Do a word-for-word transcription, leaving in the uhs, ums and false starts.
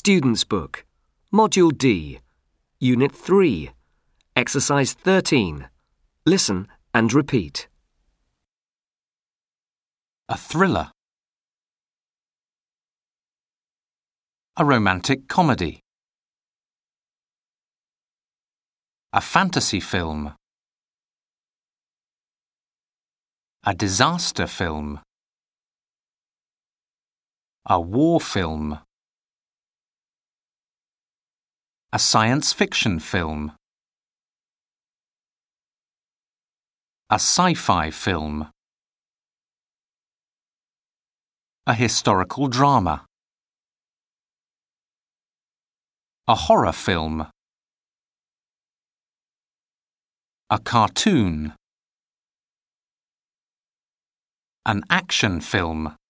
Student's Book, Module D, Unit three, Exercise thirteen. Listen and repeat. A thriller. A romantic comedy. A fantasy film. A disaster film. A war film. A science fiction film. A sci-fi film. A historical drama. A horror film. A cartoon. An action film.